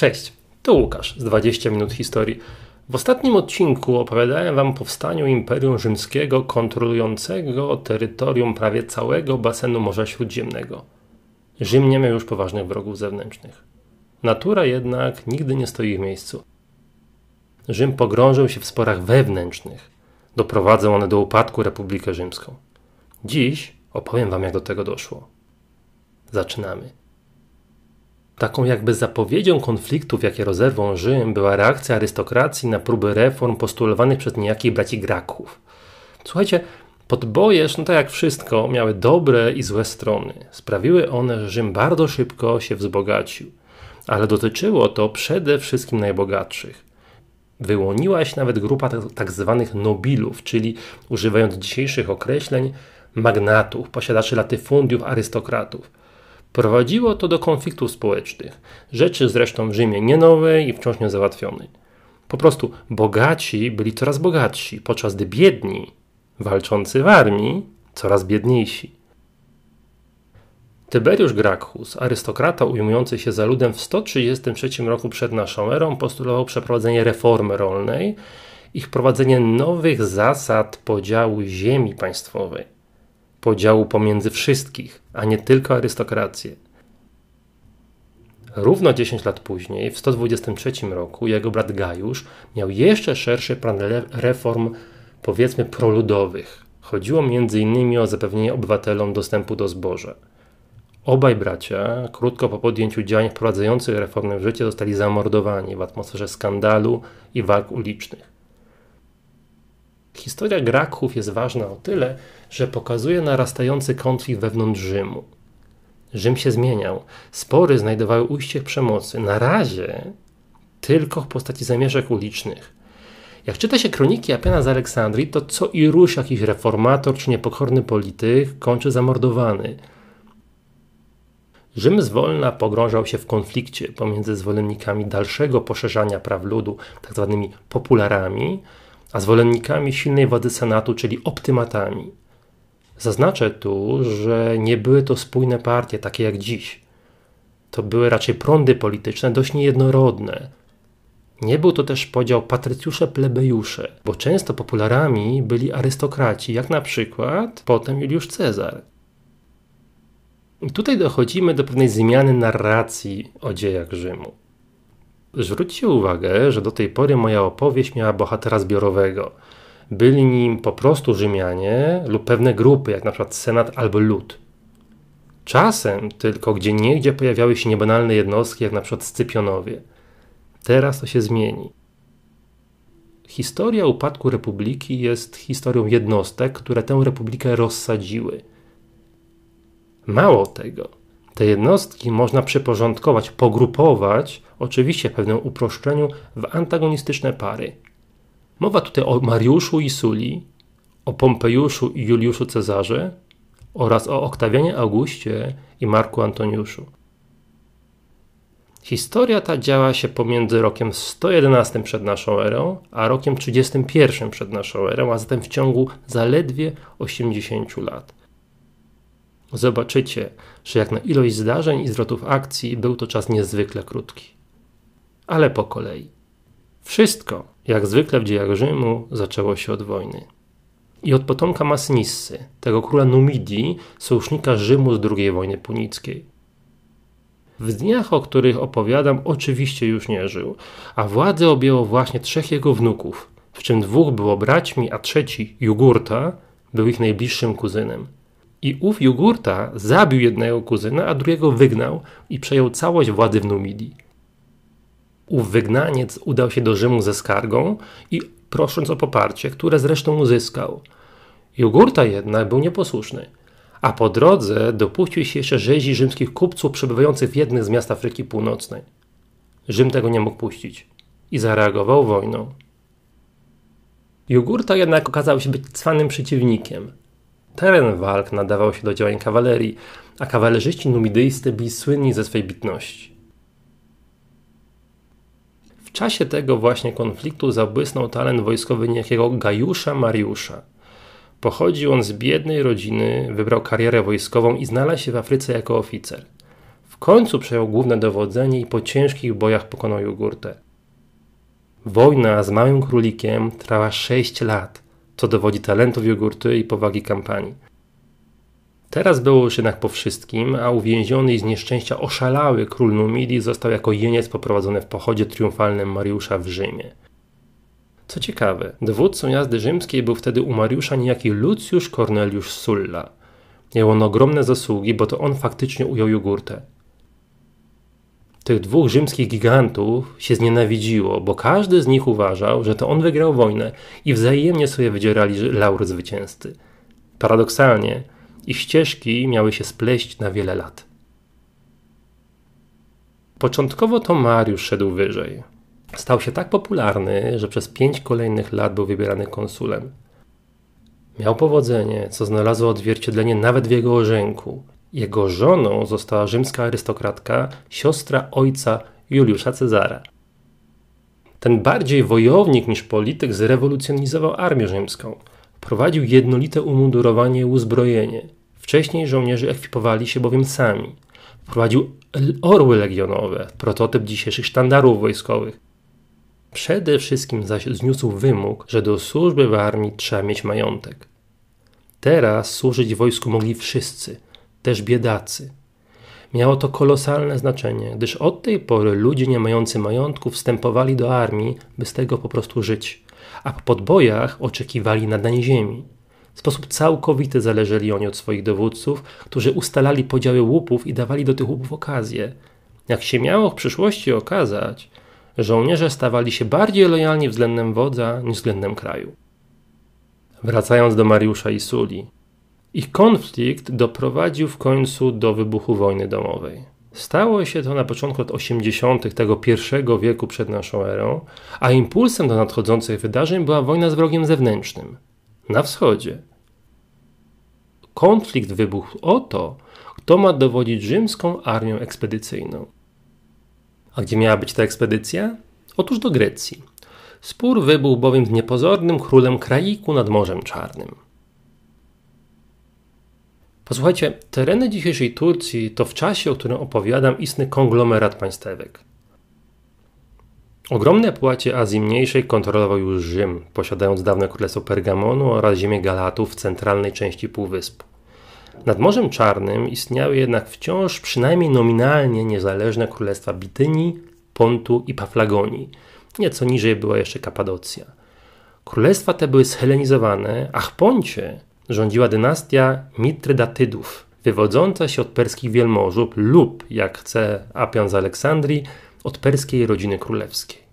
Cześć, tu Łukasz z 20 minut historii. W ostatnim odcinku opowiadałem wam o powstaniu Imperium Rzymskiego kontrolującego terytorium prawie całego basenu Morza Śródziemnego. Rzym nie miał już poważnych wrogów zewnętrznych. Natura jednak nigdy nie stoi w miejscu. Rzym pogrążył się w sporach wewnętrznych. Doprowadzą one do upadku Republikę Rzymską. Dziś opowiem wam, jak do tego doszło. Zaczynamy. Taką jakby zapowiedzią konfliktów, jakie rozerwą Rzym, była reakcja arystokracji na próby reform postulowanych przez niejakich braci Gracchów. Słuchajcie, podboje, tak jak wszystko, miały dobre i złe strony. Sprawiły one, że Rzym bardzo szybko się wzbogacił. Ale dotyczyło to przede wszystkim najbogatszych. Wyłoniła się nawet grupa tak zwanych nobilów, czyli używając dzisiejszych określeń, magnatów, posiadaczy latyfundiów, arystokratów. Prowadziło to do konfliktów społecznych, rzeczy zresztą w Rzymie nie nowej i wciąż niezałatwionej. Po prostu bogaci byli coraz bogatsi, podczas gdy biedni, walczący w armii, coraz biedniejsi. Tyberiusz Gracchus, arystokrata ujmujący się za ludem w 133 roku przed naszą erą, postulował przeprowadzenie reformy rolnej i wprowadzenie nowych zasad podziału ziemi państwowej. Podziału pomiędzy wszystkich, a nie tylko arystokrację. Równo 10 lat później, w 123 roku, jego brat Gajusz miał jeszcze szerszy plan reform, powiedzmy, proludowych. Chodziło m.in. o zapewnienie obywatelom dostępu do zboża. Obaj bracia, krótko po podjęciu działań wprowadzających reformę w życie, zostali zamordowani w atmosferze skandalu i walk ulicznych. Historia Gracchów jest ważna o tyle, że pokazuje narastający konflikt wewnątrz Rzymu. Rzym się zmieniał. Spory znajdowały ujście w przemocy. Na razie tylko w postaci zamieszek ulicznych. Jak czyta się kroniki Appiana z Aleksandrii, to co i rusz jakiś reformator czy niepokorny polityk kończy zamordowany. Rzym zwolna pogrążał się w konflikcie pomiędzy zwolennikami dalszego poszerzania praw ludu, tak zwanymi popularami, a zwolennikami silnej władzy senatu, czyli optymatami. Zaznaczę tu, że nie były to spójne partie, takie jak dziś. To były raczej prądy polityczne, dość niejednorodne. Nie był to też podział patrycjusze-plebejusze, bo często popularami byli arystokraci, jak na przykład potem Juliusz Cezar. I tutaj dochodzimy do pewnej zmiany narracji o dziejach Rzymu. Zwróćcie uwagę, że do tej pory moja opowieść miała bohatera zbiorowego. Byli nim po prostu Rzymianie lub pewne grupy, jak na przykład senat albo lud. Czasem tylko gdzieniegdzie pojawiały się niebanalne jednostki, jak na przykład Scypionowie. Teraz to się zmieni. Historia upadku republiki jest historią jednostek, które tę republikę rozsadziły. Mało tego, te jednostki można przyporządkować, pogrupować, oczywiście w pewnym uproszczeniu, w antagonistyczne pary. Mowa tutaj o Mariuszu i Suli, o Pompejuszu i Juliuszu Cezarze oraz o Oktawianie Augustie i Marku Antoniuszu. Historia ta działa się pomiędzy rokiem 111 przed naszą erą, a rokiem 31 przed naszą erą, a zatem w ciągu zaledwie 80 lat. Zobaczycie, że jak na ilość zdarzeń i zwrotów akcji był to czas niezwykle krótki. Ale po kolei. Wszystko, jak zwykle w dziejach Rzymu, zaczęło się od wojny. I od potomka Massinissy, tego króla Numidii, sojusznika Rzymu z II wojny punickiej. W dniach, o których opowiadam, oczywiście już nie żył, a władzę objęło właśnie 3 jego wnuków, w czym 2 było braćmi, a trzeci, Jugurta, był ich najbliższym kuzynem. I ów Jugurta zabił jednego kuzyna, a drugiego wygnał i przejął całość władzy w Numidii. Ów wygnaniec udał się do Rzymu ze skargą i prosząc o poparcie, które zresztą uzyskał. Jugurta jednak był nieposłuszny, a po drodze dopuścił się jeszcze rzezi rzymskich kupców przebywających w jednym z miast Afryki Północnej. Rzym tego nie mógł puścić i zareagował wojną. Jugurta jednak okazał się być cwanym przeciwnikiem. Teren walk nadawał się do działań kawalerii, a kawalerzyści numidyjscy byli słynni ze swej bitności. W czasie tego właśnie konfliktu zabłysnął talent wojskowy niejakiego Gajusza Mariusza. Pochodził on z biednej rodziny, wybrał karierę wojskową i znalazł się w Afryce jako oficer. W końcu przejął główne dowodzenie i po ciężkich bojach pokonał Jugurtę. Wojna z Małym Królikiem trwała 6 lat, co dowodzi talentów Jugurty i powagi kampanii. Teraz było już jednak po wszystkim, a uwięziony i z nieszczęścia oszalały król Numidii został jako jeniec poprowadzony w pochodzie triumfalnym Mariusza w Rzymie. Co ciekawe, dowódcą jazdy rzymskiej był wtedy u Mariusza niejaki Lucius Cornelius Sulla. Miał on ogromne zasługi, bo to on faktycznie ujął Jugurtę. Tych dwóch rzymskich gigantów się znienawidziło, bo każdy z nich uważał, że to on wygrał wojnę i wzajemnie sobie wydzierali laury zwycięzcy. Paradoksalnie, ich ścieżki miały się spleść na wiele lat. Początkowo to Mariusz szedł wyżej. Stał się tak popularny, że przez 5 kolejnych lat był wybierany konsulem. Miał powodzenie, co znalazło odzwierciedlenie nawet w jego orzenku. Jego żoną została rzymska arystokratka, siostra ojca Juliusza Cezara. Ten bardziej wojownik niż polityk zrewolucjonizował armię rzymską. Wprowadził jednolite umundurowanie i uzbrojenie. Wcześniej żołnierze ekwipowali się bowiem sami. Wprowadził orły legionowe, prototyp dzisiejszych sztandarów wojskowych. Przede wszystkim zaś zniósł wymóg, że do służby w armii trzeba mieć majątek. Teraz służyć wojsku mogli wszyscy, też biedacy. Miało to kolosalne znaczenie, gdyż od tej pory ludzie nie mający majątku wstępowali do armii, by z tego po prostu żyć, a po podbojach oczekiwali nadań ziemi. W sposób całkowity zależeli oni od swoich dowódców, którzy ustalali podziały łupów i dawali do tych łupów okazję. Jak się miało w przyszłości okazać, żołnierze stawali się bardziej lojalni względem wodza niż względem kraju. Wracając do Mariusza i Suli. Ich konflikt doprowadził w końcu do wybuchu wojny domowej. Stało się to na początku lat 80. tego I wieku przed naszą erą, a impulsem do nadchodzących wydarzeń była wojna z wrogiem zewnętrznym. Na wschodzie. Konflikt wybuchł o to, kto ma dowodzić rzymską armią ekspedycyjną. A gdzie miała być ta ekspedycja? Otóż do Grecji. Spór wybuchł bowiem z niepozornym królem Kraiku nad Morzem Czarnym. Posłuchajcie, tereny dzisiejszej Turcji to w czasie, o którym opowiadam, istny konglomerat państewek. Ogromne płacie Azji Mniejszej kontrolował już Rzym, posiadając dawne królestwo Pergamonu oraz ziemię Galatów w centralnej części półwyspu. Nad Morzem Czarnym istniały jednak wciąż przynajmniej nominalnie niezależne królestwa Bitynii, Pontu i Paflagonii. Nieco niżej była jeszcze Kapadocja. Królestwa te były zhelenizowane, a w Poncie rządziła dynastia Mitrydatydów, wywodząca się od perskich wielmożów lub, jak chce Apian z Aleksandrii, od perskiej rodziny królewskiej.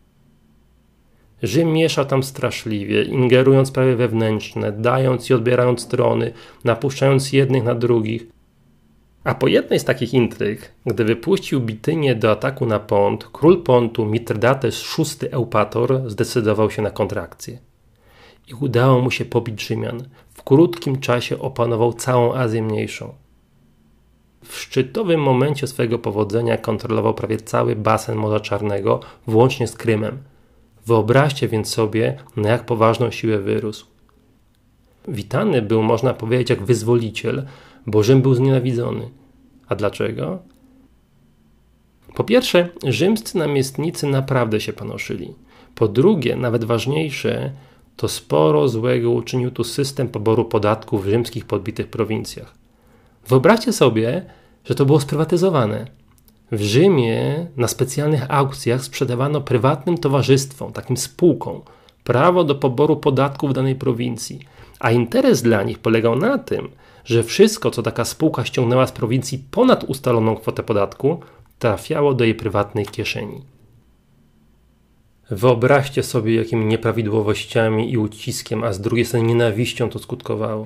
Rzym mieszał tam straszliwie, ingerując w sprawy wewnętrzne, dając i odbierając trony, napuszczając jednych na drugich. A po jednej z takich intryg, gdy wypuścił Bitynię do ataku na Pont, król Pontu Mitrydates VI Eupator zdecydował się na kontrakcję. I udało mu się pobić Rzymian. W krótkim czasie opanował całą Azję Mniejszą. W szczytowym momencie swojego powodzenia kontrolował prawie cały basen Morza Czarnego, włącznie z Krymem. Wyobraźcie więc sobie, na jak poważną siłę wyrósł. Witany był, można powiedzieć, jak wyzwoliciel, bo Rzym był znienawidzony. A dlaczego? Po pierwsze, rzymscy namiestnicy naprawdę się panoszyli. Po drugie, nawet ważniejsze, to sporo złego uczynił tu system poboru podatków w rzymskich podbitych prowincjach. Wyobraźcie sobie, że to było sprywatyzowane. W Rzymie na specjalnych aukcjach sprzedawano prywatnym towarzystwom, takim spółkom, prawo do poboru podatków w danej prowincji, a interes dla nich polegał na tym, że wszystko, co taka spółka ściągnęła z prowincji ponad ustaloną kwotę podatku, trafiało do jej prywatnej kieszeni. Wyobraźcie sobie, jakimi nieprawidłowościami i uciskiem, a z drugiej strony nienawiścią to skutkowało.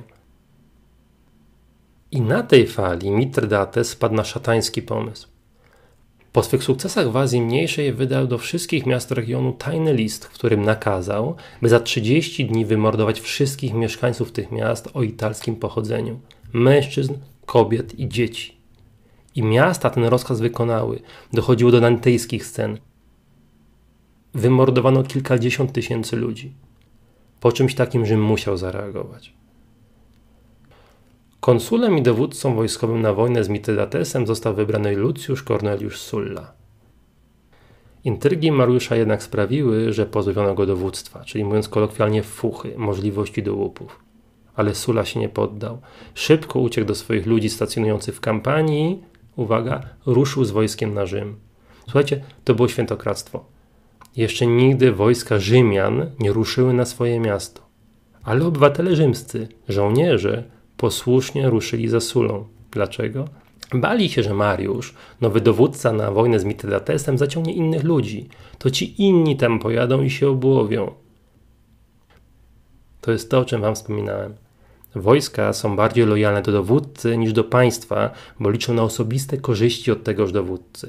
I na tej fali Mitrydates spadł na szatański pomysł. Po swych sukcesach w Azji Mniejszej wydał do wszystkich miast regionu tajny list, w którym nakazał, by za 30 dni wymordować wszystkich mieszkańców tych miast o italskim pochodzeniu. Mężczyzn, kobiet i dzieci. I miasta ten rozkaz wykonały. Dochodziło do dantejskich scen. Wymordowano kilkadziesiąt tysięcy ludzi. Po czymś takim Rzym musiał zareagować. Konsulem i dowódcą wojskowym na wojnę z Mitrydatesem został wybrany Lucius Cornelius Sulla. Intrygi Mariusza jednak sprawiły, że pozbawiono go dowództwa, czyli mówiąc kolokwialnie fuchy, możliwości do łupów. Ale Sulla się nie poddał. Szybko uciekł do swoich ludzi stacjonujących w kampanii. Uwaga, ruszył z wojskiem na Rzym. Słuchajcie, to było świętokradztwo. Jeszcze nigdy wojska Rzymian nie ruszyły na swoje miasto. Ale obywatele rzymscy, żołnierze, posłusznie ruszyli za Sullą. Dlaczego? Bali się, że Mariusz, nowy dowódca na wojnę z Mitrydatesem, zaciągnie innych ludzi. To ci inni tam pojadą i się obłowią. To jest to, o czym wam wspominałem. Wojska są bardziej lojalne do dowódcy niż do państwa, bo liczą na osobiste korzyści od tegoż dowódcy.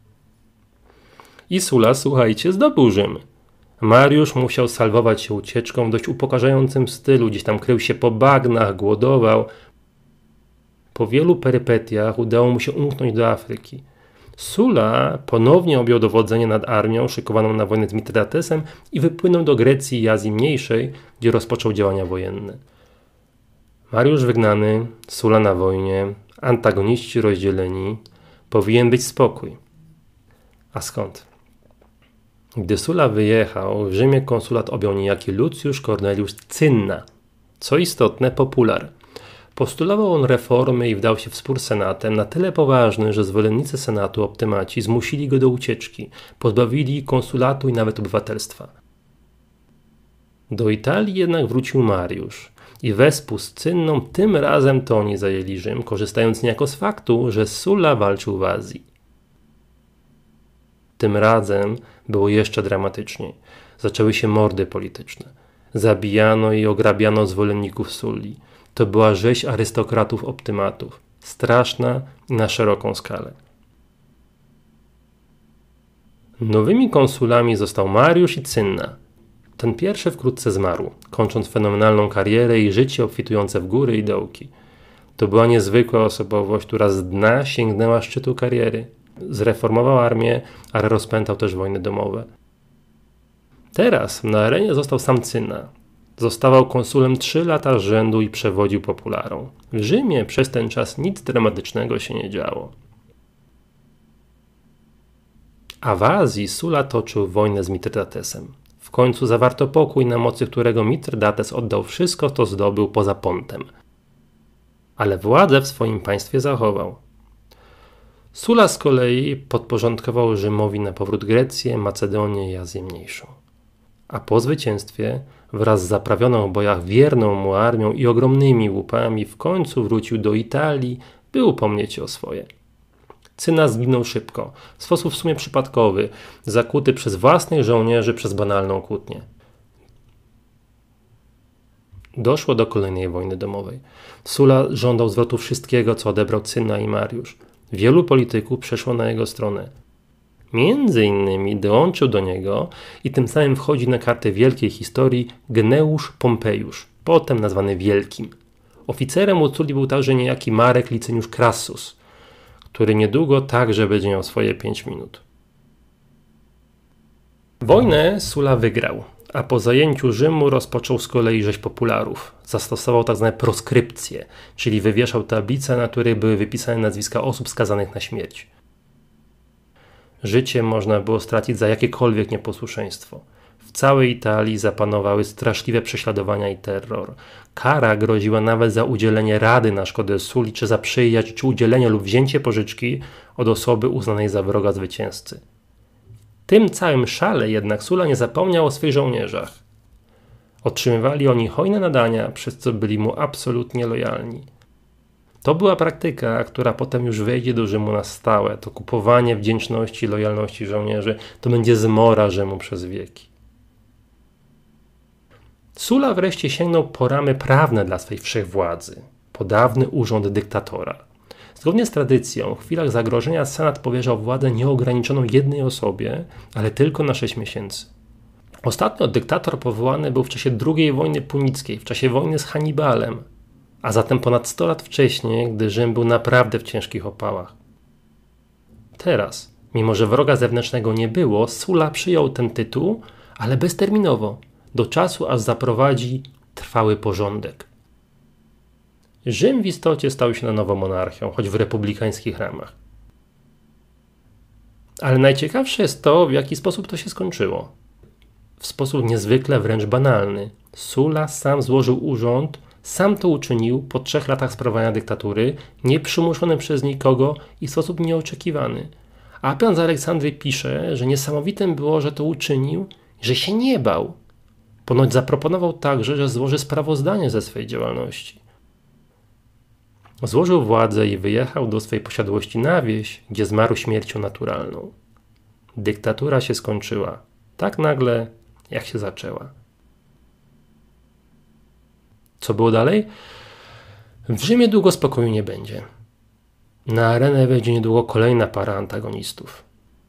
I Sulla, słuchajcie, zdobył Rzym. Mariusz musiał salwować się ucieczką w dość upokarzającym stylu, gdzieś tam krył się po bagnach, głodował. Po wielu perypetiach udało mu się umknąć do Afryki. Sulla ponownie objął dowodzenie nad armią szykowaną na wojnę z Mitrydatesem i wypłynął do Grecji i Azji Mniejszej, gdzie rozpoczął działania wojenne. Mariusz wygnany, Sulla na wojnie, antagoniści rozdzieleni, powinien być spokój. A skąd? Gdy Sulla wyjechał, w Rzymie konsulat objął niejaki Lucius Cornelius Cinna. Co istotne, popular. Postulował on reformy i wdał się w spór z senatem na tyle poważny, że zwolennicy senatu optymaci zmusili go do ucieczki, pozbawili konsulatu i nawet obywatelstwa. Do Italii jednak wrócił Mariusz i wespół z Cynną tym razem to oni zajęli Rzym, korzystając niejako z faktu, że Sulla walczył w Azji. Tym razem było jeszcze dramatyczniej. Zaczęły się mordy polityczne. Zabijano i ograbiano zwolenników Sulli. To była rzeź arystokratów optymatów. Straszna i na szeroką skalę. Nowymi konsulami został Mariusz i Cynna. Ten pierwszy wkrótce zmarł, kończąc fenomenalną karierę i życie obfitujące w góry i dołki. To była niezwykła osobowość, która z dna sięgnęła szczytu kariery. Zreformował armię, ale rozpętał też wojny domowe. Teraz na arenie został sam Cynna. Zostawał konsulem 3 lata z rzędu i przewodził popularą. W Rzymie przez ten czas nic dramatycznego się nie działo. A w Azji Sulla toczył wojnę z Mitrydatesem. W końcu zawarto pokój, na mocy którego Mitrydates oddał wszystko, co zdobył poza Pontem. Ale władzę w swoim państwie zachował. Sulla z kolei podporządkował Rzymowi na powrót Grecję, Macedonię i Azję Mniejszą. A po zwycięstwie, wraz z zaprawioną w bojach wierną mu armią i ogromnymi łupami, w końcu wrócił do Italii, by upomnieć się o swoje. Cynna zginął szybko, w sposób w sumie przypadkowy, zakuty przez własnych żołnierzy przez banalną kłótnię. Doszło do kolejnej wojny domowej. Sulla żądał zwrotu wszystkiego, co odebrał Cynna i Mariusz. Wielu polityków przeszło na jego stronę. Między innymi dołączył do niego i tym samym wchodzi na kartę wielkiej historii Gneusz Pompejusz, potem nazwany Wielkim. Oficerem u Sulli był także niejaki Marek Liciniusz Crassus, który niedługo także będzie miał swoje 5 minut. Wojnę Sulla wygrał, a po zajęciu Rzymu rozpoczął z kolei rzeź popularów. Zastosował tzw. proskrypcje, czyli wywieszał tablice, na których były wypisane nazwiska osób skazanych na śmierć. Życie można było stracić za jakiekolwiek nieposłuszeństwo. W całej Italii zapanowały straszliwe prześladowania i terror. Kara groziła nawet za udzielenie rady na szkodę Sulli, czy za przyjaźń, czy udzielenie lub wzięcie pożyczki od osoby uznanej za wroga zwycięzcy. W tym całym szale jednak Sulla nie zapomniał o swych żołnierzach. Otrzymywali oni hojne nadania, przez co byli mu absolutnie lojalni. To była praktyka, która potem już wejdzie do Rzymu na stałe. To kupowanie wdzięczności i lojalności żołnierzy to będzie zmora Rzymu przez wieki. Sulla wreszcie sięgnął po ramy prawne dla swej wszechwładzy, po dawny urząd dyktatora. Zgodnie z tradycją, w chwilach zagrożenia senat powierzał władzę nieograniczoną jednej osobie, ale tylko na 6 miesięcy. Ostatnio dyktator powołany był w czasie II wojny punickiej, w czasie wojny z Hannibalem, a zatem ponad 100 lat wcześniej, gdy Rzym był naprawdę w ciężkich opałach. Teraz, mimo że wroga zewnętrznego nie było, Sulla przyjął ten tytuł, ale bezterminowo, do czasu aż zaprowadzi trwały porządek. Rzym w istocie stał się na nowo monarchią, choć w republikańskich ramach. Ale najciekawsze jest to, w jaki sposób to się skończyło. W sposób niezwykle wręcz banalny. Sulla sam złożył urząd, sam to uczynił po 3 latach sprawowania dyktatury, nieprzymuszony przez nikogo i w sposób nieoczekiwany. Apian z Aleksandry pisze, że niesamowitym było, że to uczynił, że się nie bał. Ponoć zaproponował także, że złoży sprawozdanie ze swej działalności. Złożył władzę i wyjechał do swej posiadłości na wieś, gdzie zmarł śmiercią naturalną. Dyktatura się skończyła. Tak nagle, jak się zaczęła. Co było dalej? W Rzymie długo spokoju nie będzie. Na arenę wejdzie niedługo kolejna para antagonistów.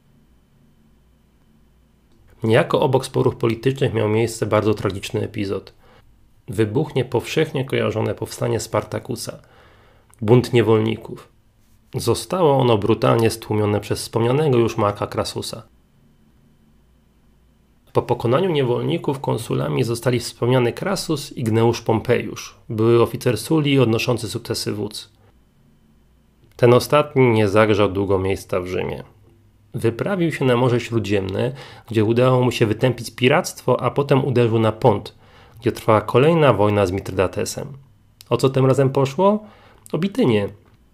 Niejako obok sporów politycznych miał miejsce bardzo tragiczny epizod. Wybuchnie powszechnie kojarzone powstanie Spartakusa, bunt niewolników. Zostało ono brutalnie stłumione przez wspomnianego już Marka Crassusa. Po pokonaniu niewolników konsulami zostali wspomniany Crassus i Gneusz Pompeiusz, były oficer Sulii odnoszący sukcesy wódz. Ten ostatni nie zagrzał długo miejsca w Rzymie. Wyprawił się na Morze Śródziemne, gdzie udało mu się wytępić piractwo, a potem uderzył na Pont, gdzie trwała kolejna wojna z Mitrydatesem. O co tym razem poszło? O Bitynię.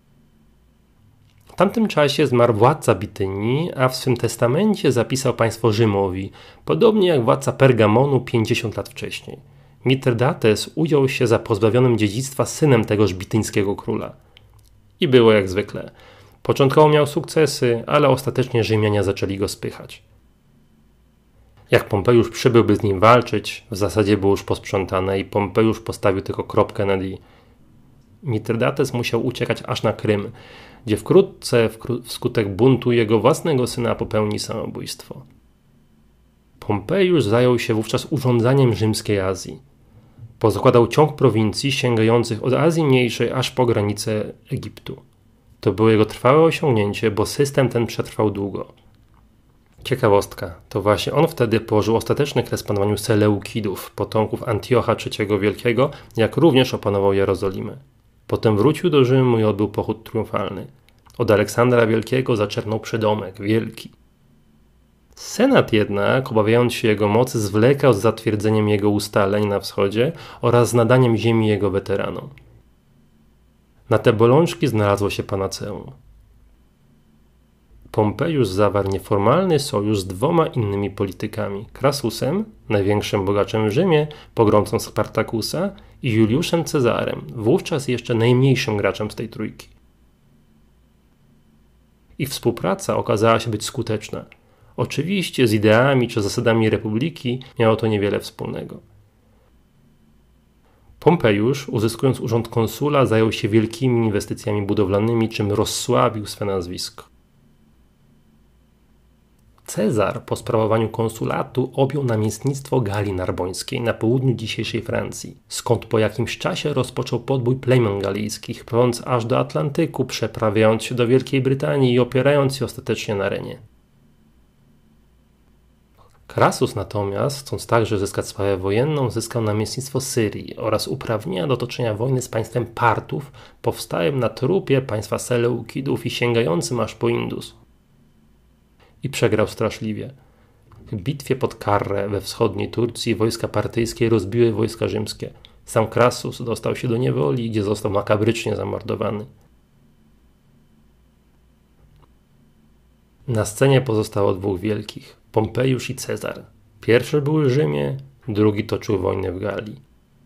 W tamtym czasie zmarł władca Bitynii, a w swym testamencie zapisał państwo Rzymowi, podobnie jak władca Pergamonu 50 lat wcześniej. Mitrydates ujął się za pozbawionym dziedzictwa synem tegoż bityńskiego króla. I było jak zwykle. Początkowo miał sukcesy, ale ostatecznie Rzymianie zaczęli go spychać. Jak Pompejusz przybył, by z nim walczyć, w zasadzie było już posprzątane i Pompejusz postawił tylko kropkę nad i. Mitrydates musiał uciekać aż na Krym, gdzie wkrótce wskutek buntu jego własnego syna popełni samobójstwo. Pompejusz zajął się wówczas urządzaniem rzymskiej Azji. Pozakładał ciąg prowincji sięgających od Azji Mniejszej aż po granicę Egiptu. To było jego trwałe osiągnięcie, bo system ten przetrwał długo. Ciekawostka, to właśnie on wtedy położył ostateczny kres panowaniu Seleukidów, potomków Antiocha III Wielkiego, jak również opanował Jerozolimę. Potem wrócił do Rzymu i odbył pochód triumfalny. Od Aleksandra Wielkiego zaczerpnął przydomek wielki. Senat jednak, obawiając się jego mocy, zwlekał z zatwierdzeniem jego ustaleń na wschodzie oraz z nadaniem ziemi jego weteranom. Na te bolączki znalazło się panaceum. Pompejusz zawarł nieformalny sojusz z 2 innymi politykami, Crassusem, największym bogaczem w Rzymie, pogromcą Spartakusa, i Juliuszem Cezarem, wówczas jeszcze najmniejszym graczem z tej trójki. Ich współpraca okazała się być skuteczna. Oczywiście z ideami czy zasadami republiki miało to niewiele wspólnego. Pompejusz, uzyskując urząd konsula, zajął się wielkimi inwestycjami budowlanymi, czym rozsławił swe nazwisko. Cezar po sprawowaniu konsulatu objął namiestnictwo Galii Narbońskiej na południu dzisiejszej Francji, skąd po jakimś czasie rozpoczął podbój plemion galijskich, płynąc aż do Atlantyku, przeprawiając się do Wielkiej Brytanii i opierając się ostatecznie na Renie. Crassus natomiast, chcąc także zyskać sławę wojenną, zyskał namiestnictwo Syrii oraz uprawnienia do toczenia wojny z państwem Partów, powstałym na trupie państwa Seleukidów i sięgającym aż po Indus. I przegrał straszliwie. W bitwie pod Carrę we wschodniej Turcji wojska partyjskie rozbiły wojska rzymskie. Sam Crassus dostał się do niewoli, gdzie został makabrycznie zamordowany. Na scenie pozostało 2 wielkich, Pompejusz i Cezar. Pierwszy był w Rzymie, drugi toczył wojnę w Galii.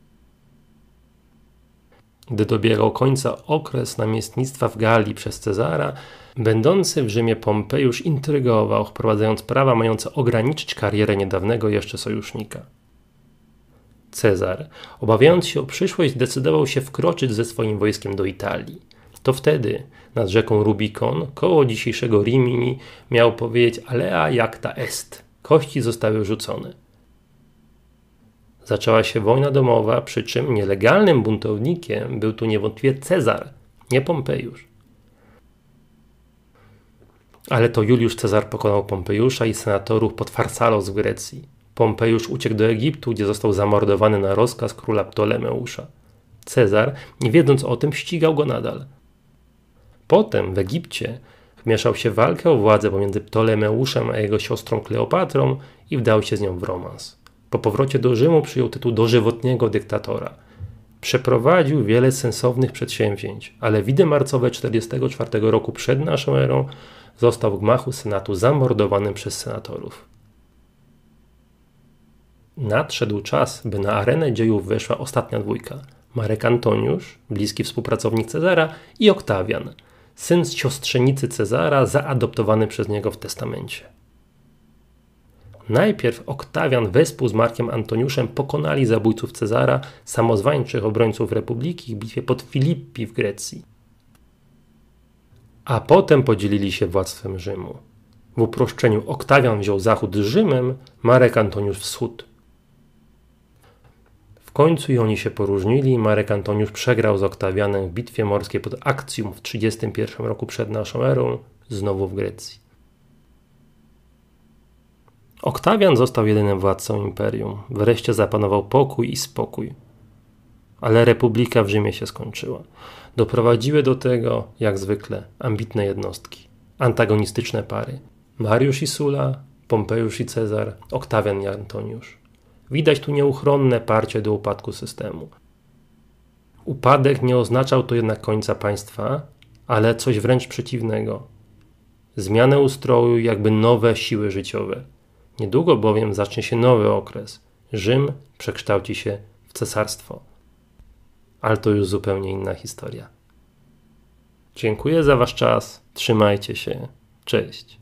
Gdy dobiegał końca okres namiestnictwa w Galii przez Cezara, będący w Rzymie Pompejusz intrygował, wprowadzając prawa mające ograniczyć karierę niedawnego jeszcze sojusznika. Cezar, obawiając się o przyszłość, zdecydował się wkroczyć ze swoim wojskiem do Italii. To wtedy, nad rzeką Rubikon, koło dzisiejszego Rimini, miał powiedzieć alea jacta est. Kości zostały rzucone. Zaczęła się wojna domowa, przy czym nielegalnym buntownikiem był tu niewątpliwie Cezar, nie Pompejusz. Ale to Juliusz Cezar pokonał Pompejusza i senatorów pod Farsalos w Grecji. Pompejusz uciekł do Egiptu, gdzie został zamordowany na rozkaz króla Ptolemeusza. Cezar, nie wiedząc o tym, ścigał go nadal. Potem w Egipcie wmieszał się w walkę o władzę pomiędzy Ptolemeuszem a jego siostrą Kleopatrą i wdał się z nią w romans. Po powrocie do Rzymu przyjął tytuł dożywotniego dyktatora. Przeprowadził wiele sensownych przedsięwzięć, ale widy marcowe 44 roku przed naszą erą został w gmachu senatu zamordowany przez senatorów. Nadszedł czas, by na arenę dziejów weszła ostatnia dwójka. Marek Antoniusz, bliski współpracownik Cezara, i Oktawian, syn z siostrzenicy Cezara, zaadoptowany przez niego w testamencie. Najpierw Oktawian wespół z Markiem Antoniuszem pokonali zabójców Cezara, samozwańczych obrońców Republiki w bitwie pod Filippi w Grecji. A potem podzielili się władztwem Rzymu. W uproszczeniu Oktawian wziął zachód z Rzymem, Marek Antoniusz wschód. W końcu i oni się poróżnili i Marek Antoniusz przegrał z Oktawianem w bitwie morskiej pod Actium w 31 roku przed naszą erą, znowu w Grecji. Oktawian został jedynym władcą imperium. Wreszcie zapanował pokój i spokój. Ale republika w Rzymie się skończyła. Doprowadziły do tego, jak zwykle, ambitne jednostki, antagonistyczne pary. Mariusz i Sulla, Pompejusz i Cezar, Oktawian i Antoniusz. Widać tu nieuchronne parcie do upadku systemu. Upadek nie oznaczał to jednak końca państwa, ale coś wręcz przeciwnego. Zmianę ustroju, jakby nowe siły życiowe. Niedługo bowiem zacznie się nowy okres. Rzym przekształci się w cesarstwo. Ale to już zupełnie inna historia. Dziękuję za wasz czas. Trzymajcie się. Cześć.